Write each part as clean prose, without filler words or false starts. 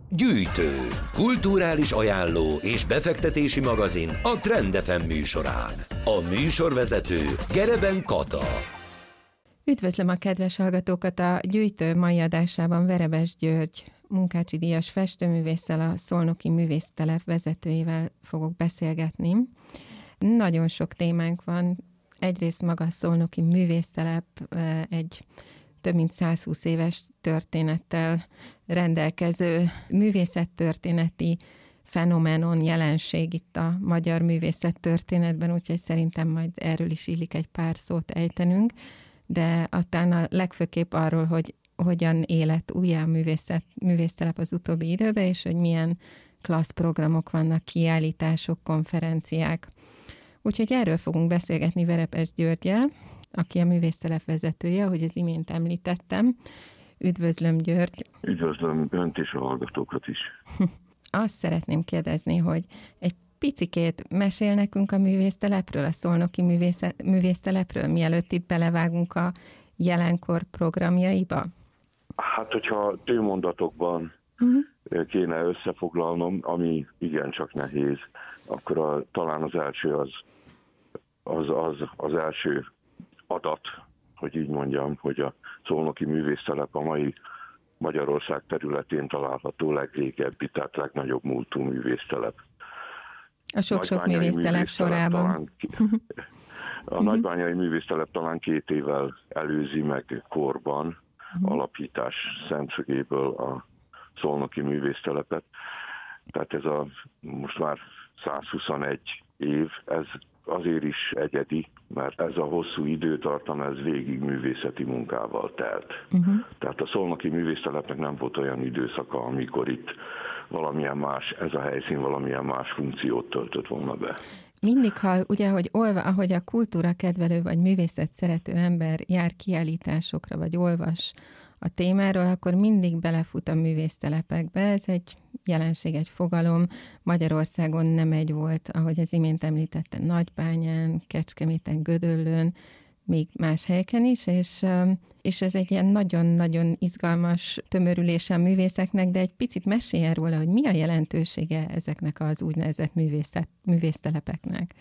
Gyűjtő, kulturális ajánló és befektetési magazin a Trend FM műsorán. A műsorvezető Gereben Kata. Üdvözlöm a kedves hallgatókat! A Gyűjtő mai adásában Verebes György Munkácsi díjas festőművésszel, a Szolnoki Művésztelep vezetőjével fogok beszélgetni. Nagyon sok témánk van. Egyrészt maga a Szolnoki Művésztelep egy több mint 120 éves történettel rendelkező művészettörténeti fenomenon, jelenség itt a magyar művészettörténetben, úgyhogy szerintem majd erről is illik egy pár szót ejtenünk, de aztán a legfőképp arról, hogy hogyan élet újjá a művésztelep az utóbbi időben, és hogy milyen klassz programok vannak, kiállítások, konferenciák. Úgyhogy erről fogunk beszélgetni Verebes Györggyel, aki a művésztelep vezetője, ahogy az imént említettem. Üdvözlöm, György! Üdvözlöm Önt és a hallgatókat is! Azt szeretném kérdezni, hogy egy picikét mesél nekünk a művésztelepről, a Szolnoki Művésztelepről, mielőtt itt belevágunk a jelenkor programjaiba? Hát, hogyha tőmondatokban kéne összefoglalnom, ami igencsak nehéz, akkor talán az első az első adat, hogy így mondjam, hogy a Szolnoki Művésztelep a mai Magyarország területén található legrégebbi, tehát legnagyobb múltú művésztelep. A sok-sok művésztelep sorában. A Nagybányai Művésztelep talán 2 évvel előzi meg korban alapítás szemszögéből a Szolnoki Művésztelepet. Tehát ez most már 121 év, ez azért is egyedi, mert ez a hosszú időtartam, ez végig művészeti munkával telt. Tehát a Szolnoki Művésztelepnek nem volt olyan időszaka, amikor itt valamilyen más, ez a helyszín valamilyen más funkciót töltött volna be. Mindig hall, ugye, ahogy a kultúra kedvelő vagy művészet szerető ember jár kiállításokra, vagy olvas a témáról, akkor mindig belefut a művésztelepekbe. Ez egy jelenség, egy fogalom. Magyarországon nem egy volt, ahogy az imént említette, Nagybányán, Kecskeméten, Gödöllőn, még más helyeken is, és ez egy ilyen nagyon-nagyon izgalmas tömörülése a művészeknek, de egy picit meséljen róla, hogy mi a jelentősége ezeknek az úgynevezett művésztelepeknek.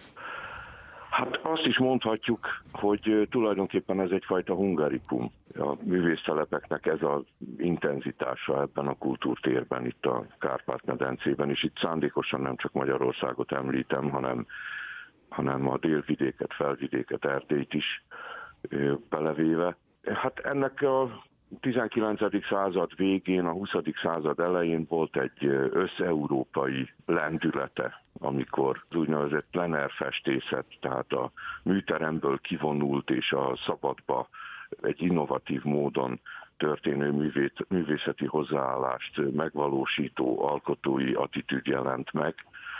Hát azt is mondhatjuk, hogy tulajdonképpen ez egyfajta hungarikum. A művésztelepeknek ez az intenzitása ebben a kultúrtérben, itt a Kárpát-medencében, és itt szándékosan nem csak Magyarországot említem, hanem a délvidéket, felvidéket, Erdélyt is belevéve. Hát ennek a 19. század végén, a 20. század elején volt egy összeurópai lendülete, amikor az úgynevezett plener festészet, tehát a műteremből kivonult és a szabadba egy innovatív módon történő művészeti hozzáállást megvalósító alkotói attitűd jelent meg,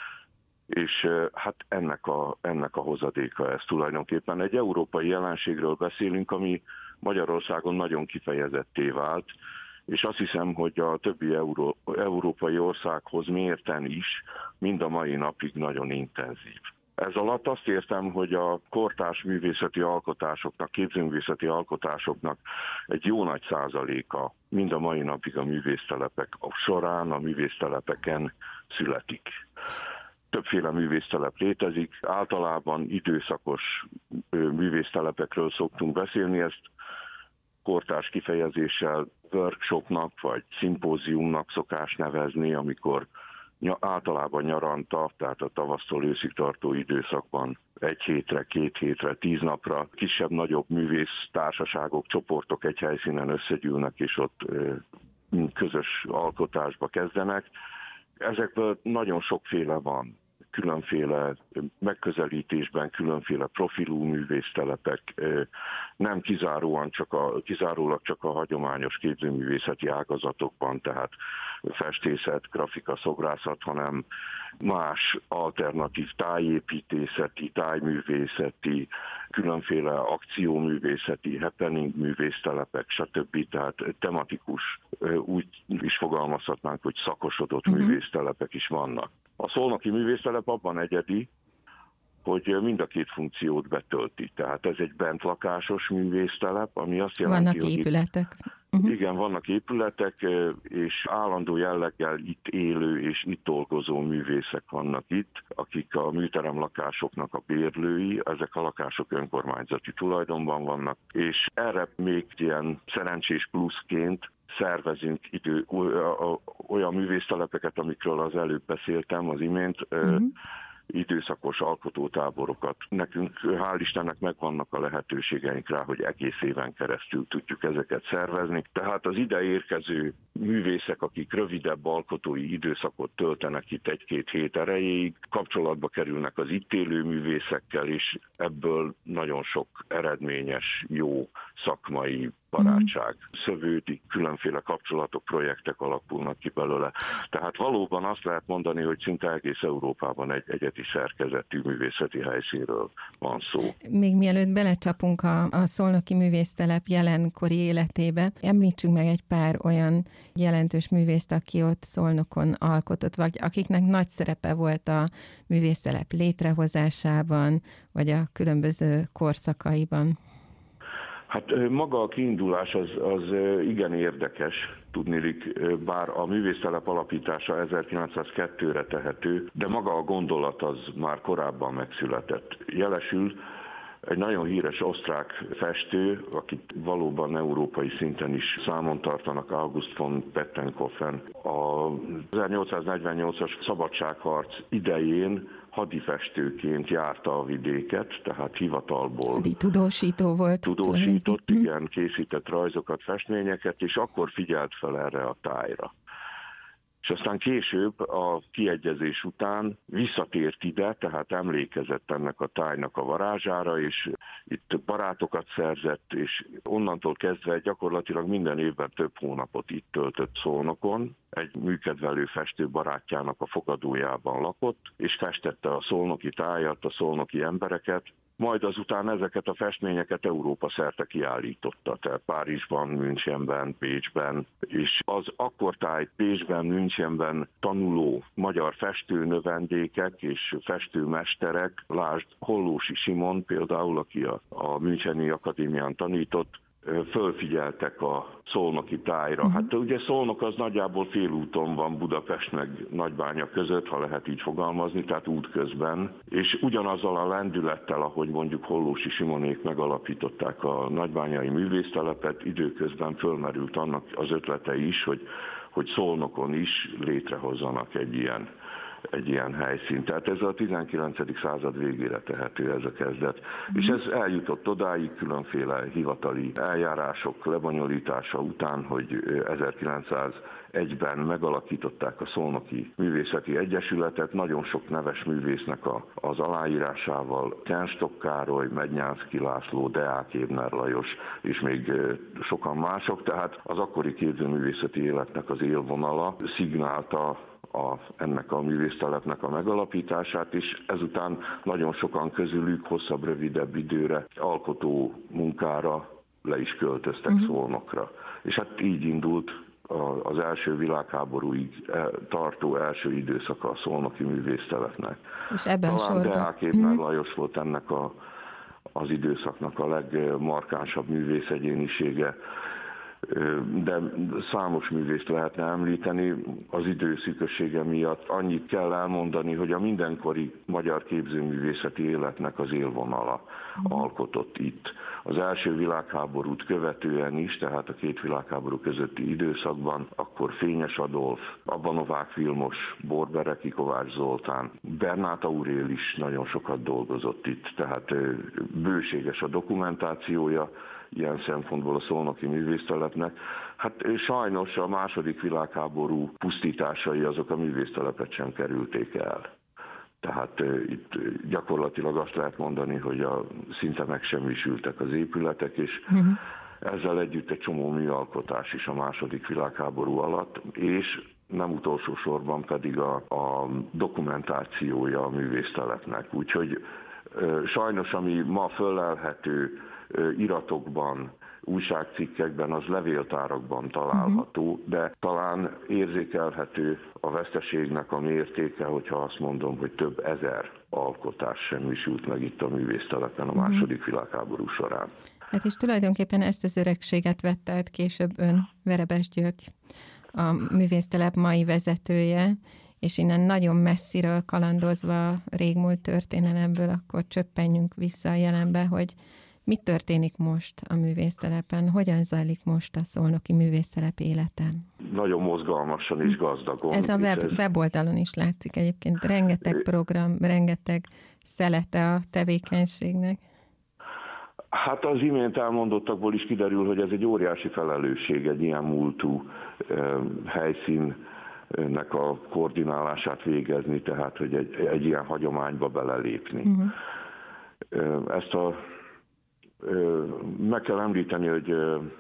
és hát ennek a hozadéka ez tulajdonképpen. Egy európai jelenségről beszélünk, ami Magyarországon nagyon kifejezetté vált, és azt hiszem, hogy a többi európai országhoz mérten is mind a mai napig nagyon intenzív. Ez alatt azt értem, hogy a kortárs művészeti alkotásoknak, képzőművészeti alkotásoknak egy jó nagy százaléka mind a mai napig a művésztelepek során, a művésztelepeken születik. Többféle művésztelep létezik, általában időszakos művésztelepekről szoktunk beszélni, ezt kortárs kifejezéssel workshopnak vagy szimpóziumnak szokás nevezni, amikor általában nyaranta, tehát a tavasztól őszig tartó időszakban 1 hétre, 2 hétre, 10 napra kisebb-nagyobb művésztársaságok, csoportok egy helyszínen összegyűlnek, és ott közös alkotásba kezdenek. Ezekből nagyon sokféle van, különféle megközelítésben, különféle profilú művésztelepek, nem kizárólag csak a hagyományos képzőművészeti ágazatokban, tehát festészet, grafika, szobrászat, hanem más alternatív tájépítészeti, tájművészeti, különféle akcióművészeti, happening művésztelepek, stb. Tehát tematikus, úgy is fogalmazhatnánk, hogy szakosodott művésztelepek is vannak. A Szolnoki Művésztelep abban egyedi, hogy mind a 2 funkciót betölti. Tehát ez egy bentlakásos művésztelep, ami azt jelenti, vannak épületek. Igen, vannak épületek, és állandó jelleggel itt élő és itt dolgozó művészek vannak itt, akik a műterem lakásoknak a bérlői, ezek a lakások önkormányzati tulajdonban vannak, és erre még ilyen szerencsés pluszként szervezünk olyan művésztelepeket, amikről az előbb beszéltem az imént, időszakos alkotótáborokat. Nekünk hál' Istennek megvannak a lehetőségeink rá, hogy egész éven keresztül tudjuk ezeket szervezni. Tehát az ide érkező művészek, akik rövidebb alkotói időszakot töltenek itt 1-2 hét erejéig, kapcsolatba kerülnek az itt élő művészekkel, és ebből nagyon sok eredményes, jó szakmai barátság szövődik, különféle kapcsolatok, projektek alakulnak ki belőle. Tehát valóban azt lehet mondani, hogy szinte egész Európában egy egyedi szerkezetű művészeti helyszínről van szó. Még mielőtt belecsapunk a Szolnoki Művésztelep jelenkori életébe, említsünk meg egy pár olyan jelentős művészt, aki ott Szolnokon alkotott, vagy akiknek nagy szerepe volt a művésztelep létrehozásában, vagy a különböző korszakaiban. Hát maga a kiindulás az igen érdekes, tudniillik, bár a művésztelep alapítása 1902-re tehető, de maga a gondolat az már korábban megszületett. Jelesül egy nagyon híres osztrák festő, akit valóban európai szinten is számon tartanak, August von Pettenkofen, a 1848-as szabadságharc idején hadifestőként járta a vidéket, tehát hivatalból. Tudósító volt. Tudósított, igen, készített rajzokat, festményeket, és akkor figyelt fel erre a tájra. És aztán később a kiegyezés után visszatért ide, tehát emlékezett ennek a tájnak a varázsára, és itt barátokat szerzett, és onnantól kezdve gyakorlatilag minden évben több hónapot itt töltött Szolnokon. Egy műkedvelő festő barátjának a fogadójában lakott, és festette a szolnoki tájat, a szolnoki embereket, majd azután ezeket a festményeket Európa szerte kiállította, tehát Párizsban, Münchenben, Pécsben, és az akkortájt Pécsben, Münchenben tanuló magyar festőnövendékek és festőmesterek, lásd Hollósi Simon például, aki a Müncheni Akadémián tanított, fölfigyeltek a szolnoki tájra. Hát ugye Szolnok az nagyjából félúton van Budapest meg Nagybánya között, ha lehet így fogalmazni, tehát útközben, és ugyanazzal a lendülettel, ahogy mondjuk Hollósi Simonék megalapították a nagybányai művésztelepet, időközben fölmerült annak az ötlete is, hogy Szolnokon is létrehozzanak egy ilyen helyszín. Tehát ez a 19. század végére tehető ez a kezdet. És ez eljutott odáig különféle hivatali eljárások lebonyolítása után, hogy 1901-ben megalakították a Szolnoki Művészeti Egyesületet, nagyon sok neves művésznek az aláírásával, Kenstock Károly, Mednyánszky László, Deák Ébner Lajos, és még sokan mások, tehát az akkori képzőművészeti életnek az élvonala szignálta ennek a művésztelepnek a megalapítását, és ezután nagyon sokan közülük hosszabb, rövidebb időre alkotó munkára le is költöztek Szolnokra. És hát így indult az első világháborúig tartó első időszaka a szolnoki művésztelepnek. És ebben a sorban. Deák Ébner Lajos volt ennek az időszaknak a legmarkánsabb művészegyénisége, de számos művészt lehetne említeni. Az idő szűkössége miatt annyit kell elmondani, hogy a mindenkori magyar képzőművészeti életnek az élvonala alkotott itt. Az első világháborút követően is, tehát a két világháború közötti időszakban, akkor Fényes Adolf, Abba Novák Vilmos, Borbereki Kovács Zoltán, Bernát Aurél is nagyon sokat dolgozott itt, tehát bőséges a dokumentációja ilyen szempontból a szolnoki művésztelepnek. Hát sajnos a második világháború pusztításai azok a művésztelepet sem kerülték el. Tehát itt gyakorlatilag azt lehet mondani, hogy szinte megsemmisültek az épületek, és ezzel együtt egy csomó műalkotás is a második világháború alatt, és nem utolsó sorban pedig a dokumentációja a művésztelepnek. Úgyhogy sajnos, ami ma föllelhető iratokban, újságcikkekben, az levéltárakban található, de talán érzékelhető a veszteségnek a mértéke, hogyha azt mondom, hogy több ezer alkotás semmisült meg itt a művésztelepen a második világháború során. Hát és tulajdonképpen ezt az örökséget vette át később ön, Verebes György, a művésztelep mai vezetője, és innen nagyon messziről kalandozva a régmúlt történelemből, akkor csöppenjünk vissza a jelenbe, hogy mi történik most a művésztelepen, hogyan zajlik most a szolnoki művésztelep élete? Nagyon mozgalmasan és gazdagon. Ez a weboldalon is látszik egyébként, rengeteg program, rengeteg szelete a tevékenységnek. Hát az imént elmondottakból is kiderül, hogy ez egy óriási felelősség egy ilyen múltú helyszínnek a koordinálását végezni, tehát hogy egy ilyen hagyományba belelépni. Ezt meg kell említeni, hogy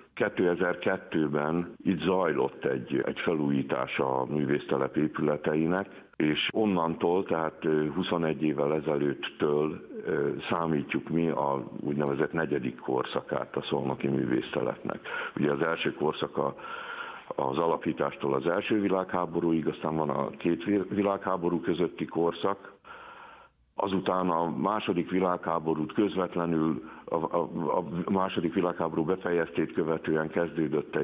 2002-ben itt zajlott egy felújítás a művésztelep épületeinek, és onnantól, tehát 21 évvel ezelőttől számítjuk mi a úgynevezett negyedik korszakát a szolnoki művésztelepnek. Ugye az első korszaka az alapítástól az első világháborúig, aztán van a két világháború közötti korszak, azután a második világháborút közvetlenül, a második világháború befejeztét követően kezdődött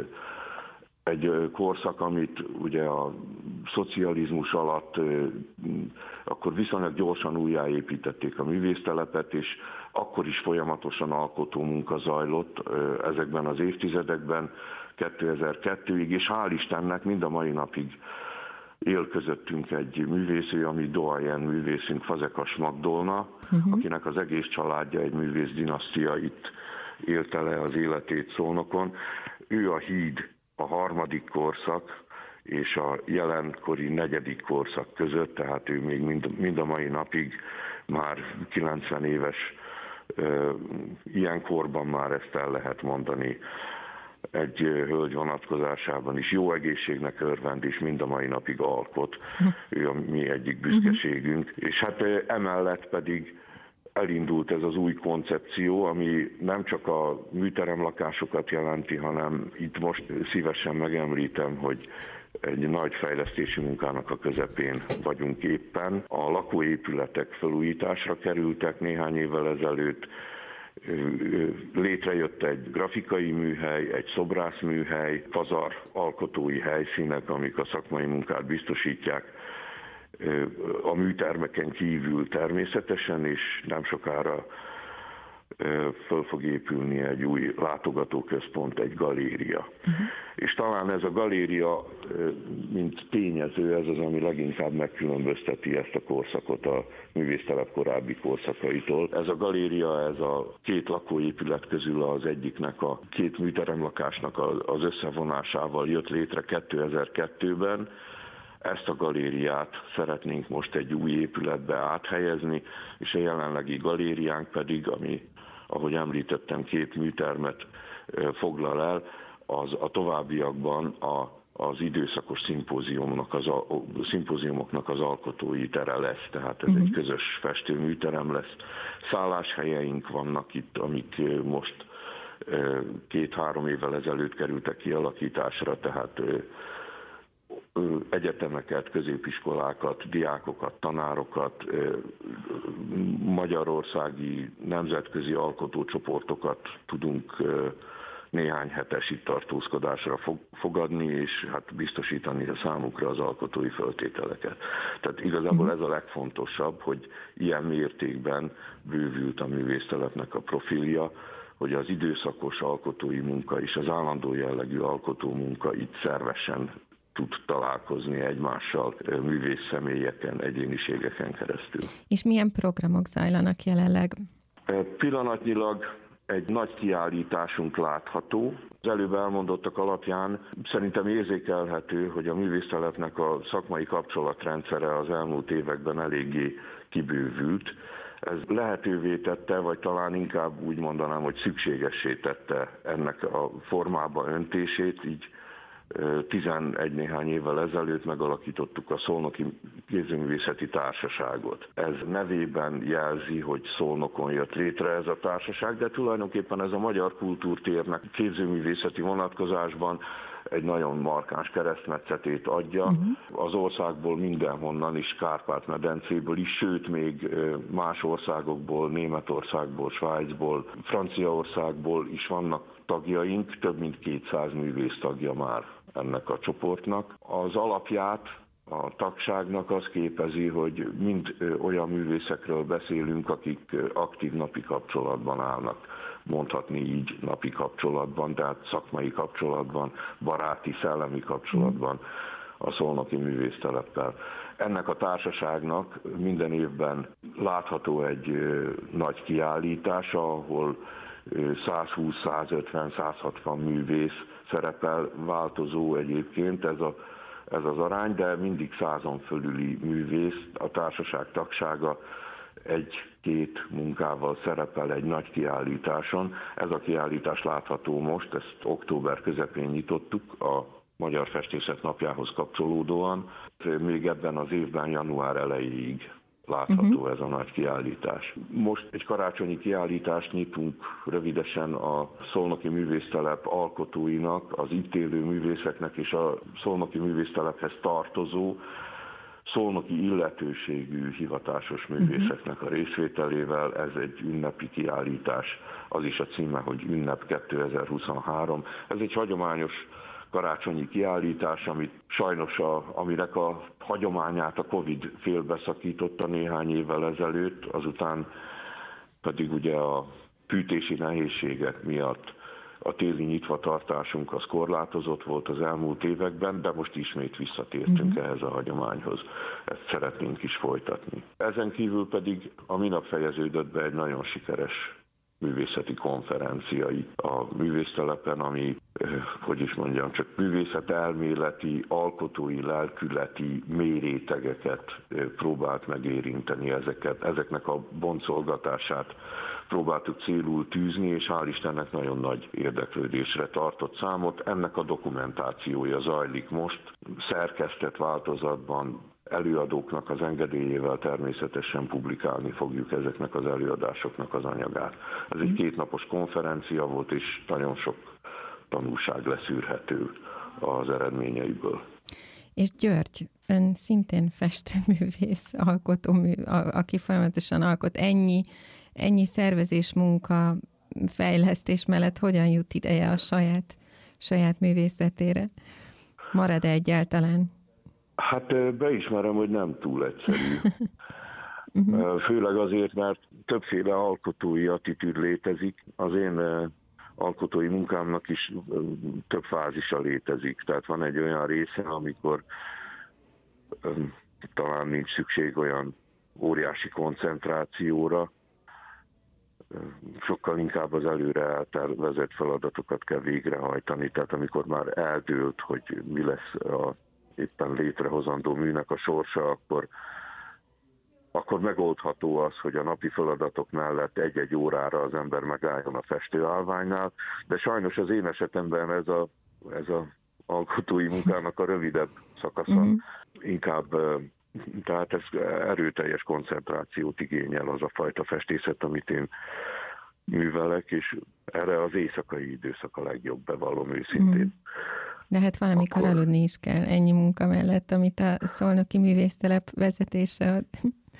egy korszak, amit ugye a szocializmus alatt akkor viszonylag gyorsan újjáépítették a művésztelepet, és akkor is folyamatosan alkotó munka zajlott ezekben az évtizedekben, 2002-ig, és hál' Istennek mind a mai napig él közöttünk egy művésző, ami doyen művészünk, Fazekas Magdolna, akinek az egész családja egy művész dinasztia, itt élte le az életét Szolnokon. Ő a híd a harmadik korszak és a jelenkori negyedik korszak között, tehát ő még mind a mai napig már 90 éves, ilyen korban már ezt el lehet mondani. Egy hölgy vonatkozásában is jó egészségnek örvend, és mind a mai napig alkot. Ő a mi egyik büszkeségünk. És hát emellett pedig elindult ez az új koncepció, ami nem csak a műteremlakásokat jelenti, hanem itt most szívesen megemlítem, hogy egy nagy fejlesztési munkának a közepén vagyunk éppen. A lakóépületek felújításra kerültek néhány évvel ezelőtt, létrejött egy grafikai műhely, egy szobrászműhely, pazar alkotói helyszínek, amik a szakmai munkát biztosítják a műtermeken kívül természetesen, és nem sokára föl fog épülni egy új látogatóközpont, egy galéria. És talán ez a galéria, mint tényező, ez az, ami leginkább megkülönbözteti ezt a korszakot a művésztelep korábbi korszakaitól. Ez a galéria, ez a két lakóépület közül az egyiknek, a két műteremlakásnak az összevonásával jött létre 2002-ben. Ezt a galériát szeretnénk most egy új épületbe áthelyezni, és a jelenlegi galériánk pedig, ami, ahogy említettem, két műtermet foglal el, az a továbbiakban az időszakos szimpóziumoknak az alkotói tere lesz, tehát ez egy közös festőműterem lesz. Szálláshelyeink vannak itt, amik most 2-3 évvel ezelőtt kerültek kialakításra, tehát egyetemeket, középiskolákat, diákokat, tanárokat, magyarországi nemzetközi alkotócsoportokat tudunk néhány hetes itt tartózkodásra fogadni, és hát biztosítani a számukra az alkotói feltételeket. Tehát igazából ez a legfontosabb, hogy ilyen mértékben bővült a művésztelepnek a profilja, hogy az időszakos alkotói munka és az állandó jellegű alkotó munka itt szervesen tud találkozni egymással művész személyeken, egyéniségeken keresztül. És milyen programok zajlanak jelenleg? Pillanatnyilag egy nagy kiállításunk látható. Az előbb elmondottak alapján szerintem érzékelhető, hogy a művésztelepnek a szakmai kapcsolatrendszere az elmúlt években eléggé kibővült. Ez lehetővé tette, vagy talán inkább úgy mondanám, hogy szükségessé tette ennek a formába öntését, így 11 néhány évvel ezelőtt megalakítottuk a Szolnoki Képzőművészeti Társaságot. Ez nevében jelzi, hogy Szolnokon jött létre ez a társaság, de tulajdonképpen ez a magyar kultúrtérnek képzőművészeti vonatkozásban egy nagyon markáns keresztmetszetét adja. Az országból mindenhonnan is, Kárpát-medencéből is, sőt még más országokból, Németországból, Svájcból, Franciaországból is vannak tagjaink, több mint 200 művész tagja már ennek a csoportnak. Az alapját a tagságnak az képezi, hogy mind olyan művészekről beszélünk, akik aktív napi kapcsolatban állnak, mondhatni így napi kapcsolatban, tehát szakmai kapcsolatban, baráti, szellemi kapcsolatban a Szolnoki Művészteleppel. Ennek a társaságnak minden évben látható egy nagy kiállítása, ahol 120, 150, 160 művész szerepel, változó egyébként ez az arány, de mindig 100-on fölüli művész, a társaság tagsága egy-két munkával szerepel egy nagy kiállításon. Ez a kiállítás látható most, ezt október közepén nyitottuk, a Magyar Festészet Napjához kapcsolódóan. Még ebben az évben, január elejéig látható ez a nagy kiállítás. Most egy karácsonyi kiállítást nyitunk rövidesen a Szolnoki Művésztelep alkotóinak, az itt élő művészeknek és a Szolnoki Művésztelephez tartozó szolnoki illetőségű hivatásos művészeknek a részvételével. Ez egy ünnepi kiállítás, az is a címe, hogy Ünnep 2023. Ez egy hagyományos karácsonyi kiállítás, amit sajnos aminek a hagyományát a Covid félbeszakította néhány évvel ezelőtt, azután pedig ugye a fűtési nehézségek miatt a téli nyitvatartásunk az korlátozott volt az elmúlt években, de most ismét visszatértünk ehhez a hagyományhoz. Ezt szeretnénk is folytatni. Ezen kívül pedig a minap fejeződött be egy nagyon sikeres művészeti konferencia a művésztelepen, ami, csak művészetelméleti, alkotói, lelkületi mélyrétegeket próbált megérinteni, ezeknek a boncolgatását próbáltuk célul tűzni, és hál' Istennek nagyon nagy érdeklődésre tartott számot. Ennek a dokumentációja zajlik most, szerkesztett változatban, előadóknak az engedélyével természetesen publikálni fogjuk ezeknek az előadásoknak az anyagát. Ez egy 2 napos konferencia volt, és nagyon sok tanulság leszűrhető az eredményeiből. És György, ön szintén festőművész, aki folyamatosan alkot, ennyi szervezés, munka, fejlesztés mellett hogyan jut ideje a saját művészetére? Marad-e egyáltalán? Hát beismerem, hogy nem túl egyszerű. Főleg azért, mert többféle alkotói attitűd létezik. Az én alkotói munkámnak is több fázisa létezik. Tehát van egy olyan része, amikor talán nincs szükség olyan óriási koncentrációra, sokkal inkább az előre eltervezett feladatokat kell végrehajtani. Tehát amikor már eldőlt, hogy mi lesz a éppen létrehozandó műnek a sorsa, akkor megoldható az, hogy a napi feladatok mellett egy-egy órára az ember megálljon a festőállványnál, de sajnos az én esetemben ez a alkotói munkának a rövidebb szakasza inkább, tehát ez erőteljes koncentrációt igényel az a fajta festészet, amit én művelek, és erre az éjszakai időszak a legjobb, bevallom őszintén. De hát valamikor aludni is kell ennyi munka mellett, amit a Szolnoki Művésztelep vezetése ad.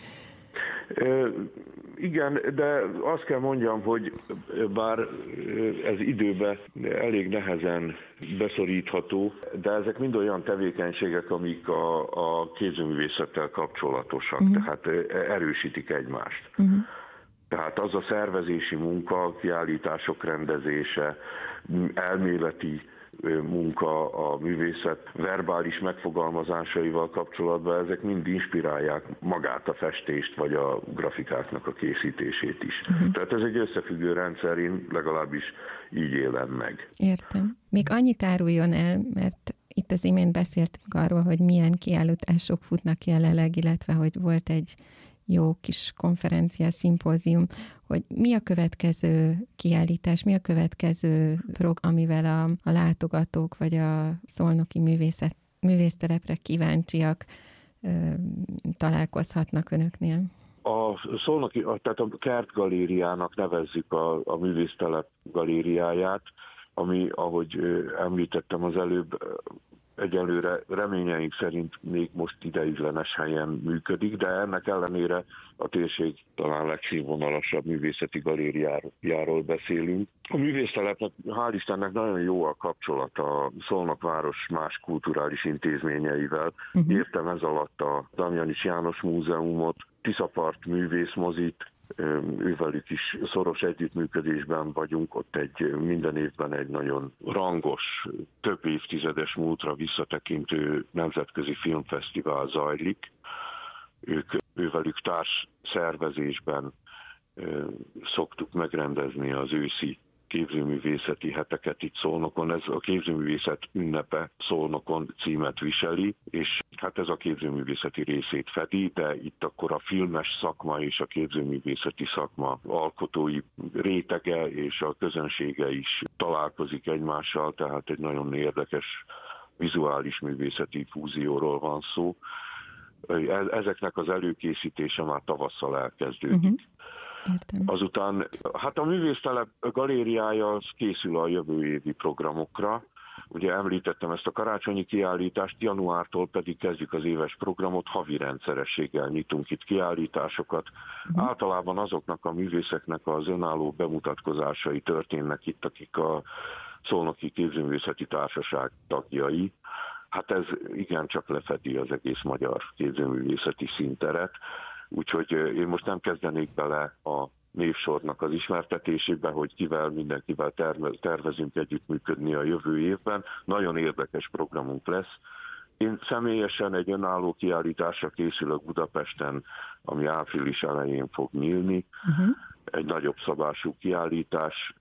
Igen, de azt kell mondjam, hogy bár ez időben elég nehezen beszorítható, de ezek mind olyan tevékenységek, amik a kézművészettel kapcsolatosak, tehát erősítik egymást. Tehát az a szervezési munka, kiállítások rendezése, elméleti munka a művészet verbális megfogalmazásaival kapcsolatban, ezek mind inspirálják magát a festést, vagy a grafikáknak a készítését is. Tehát ez egy összefüggő rendszer, én legalábbis így élem meg. Értem. Még annyit áruljon el, mert itt az imént beszéltünk arról, hogy milyen kiállítások futnak jelenleg, illetve hogy volt egy jó kis konferencia, szimpózium, hogy mi a következő kiállítás, mi a következő program, amivel a látogatók vagy a szolnoki művésztelepre kíváncsiak találkozhatnak önöknél? A szolnoki, tehát a Kertgalériának nevezzük a művésztelep galériáját, ami, ahogy említettem az előbb, egyelőre reményeink szerint még most ideiglenes helyen működik, de ennek ellenére a térség talán legszínvonalasabb művészeti galériáról beszélünk. A művésztelepnek hál' Istennek nagyon jó a kapcsolata a Szolnok város más kulturális intézményeivel. Értem ez alatt a Damjanich János Múzeumot, Tiszapart művészmozit, ővelük is szoros együttműködésben vagyunk, ott minden évben egy nagyon rangos, több évtizedes múltra visszatekintő nemzetközi filmfesztivál zajlik. Ővelük társ szervezésben szoktuk megrendezni az őszi képzőművészeti heteket itt Szolnokon. Ez a képzőművészet ünnepe Szolnokon címet viseli, és hát ez a képzőművészeti részét fedi, de itt akkor a filmes szakma és a képzőművészeti szakma alkotói rétege és a közönsége is találkozik egymással, tehát egy nagyon érdekes vizuális művészeti fúzióról van szó. Ezeknek az előkészítése már tavasszal elkezdődik. Értem. Azután, hát a művésztelep galériája készül a jövő évi programokra. Ugye említettem ezt a karácsonyi kiállítást, januártól pedig kezdjük az éves programot, havi rendszerességgel nyitunk itt kiállításokat. Általában azoknak a művészeknek az önálló bemutatkozásai történnek itt, akik a Szolnoki Képzőművészeti Társaság tagjai. Hát ez igencsak lefedi az egész magyar képzőművészeti színteret. Úgyhogy én most nem kezdenék bele a névsornak az ismertetésébe, hogy mindenkivel tervezünk együttműködni a jövő évben. Nagyon érdekes programunk lesz. Én személyesen egy önálló kiállításra készülök Budapesten, ami április elején fog nyílni. Egy nagyobb szabású kiállítás.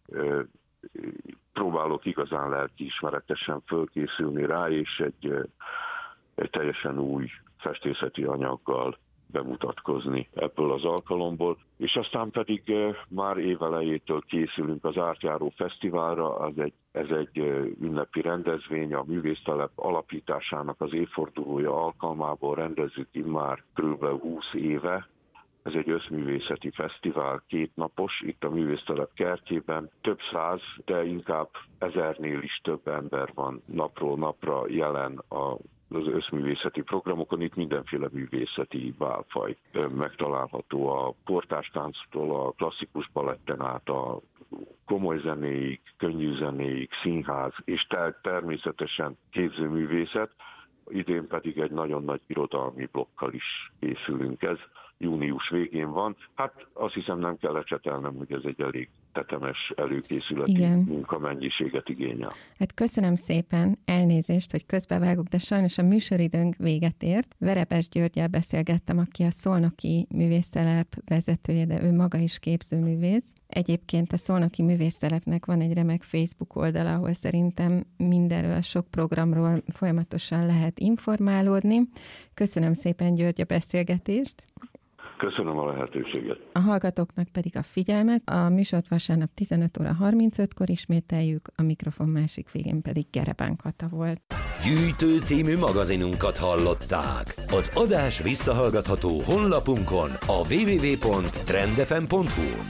Próbálok igazán lelkiismeretesen fölkészülni rá, és egy teljesen új festészeti anyaggal bemutatkozni ebből az alkalomból, és aztán pedig már évelejétől készülünk az Ártjáró Fesztiválra, ez egy ünnepi rendezvény, a művésztelep alapításának az évfordulója alkalmából rendezzük immár kb. 20 éve. Ez egy összművészeti fesztivál, 2 napos, itt a művésztelep kertjében. Több száz, de inkább 1000-nél is több ember van napról napra jelen az összművészeti programokon. Itt mindenféle művészeti válfaj megtalálható, a kortárs tánctól a klasszikus baletten át a komoly zenéig, könnyű zenéig, színház, és természetesen képzőművészet. Idén pedig egy nagyon nagy irodalmi blokkal is készülünk. Ez június végén van. Hát azt hiszem nem kell lecsetelnem, hogy ez egy elég tetemes előkészületi munkamennyiséget igényel. Hát köszönöm szépen, elnézést, hogy közbevágok, de sajnos a műsoridőnk véget ért. Verebes Györggyel beszélgettem, aki a Szolnoki Művésztelep vezetője, de ő maga is képzőművész. Egyébként a Szolnoki Művésztelepnek van egy remek Facebook oldala, ahol szerintem mindenről, a sok programról folyamatosan lehet informálódni. Köszönöm szépen, György, a beszélgetést. Köszönöm a lehetőséget. A hallgatóknak pedig a figyelmet. A műsort vasárnap 15 óra 35-kor ismételjük, a mikrofon másik végén pedig Gerebán Kata volt. Gyűjtő című magazinunkat hallották. Az adás visszahallgatható honlapunkon, a www.trendfm.hu.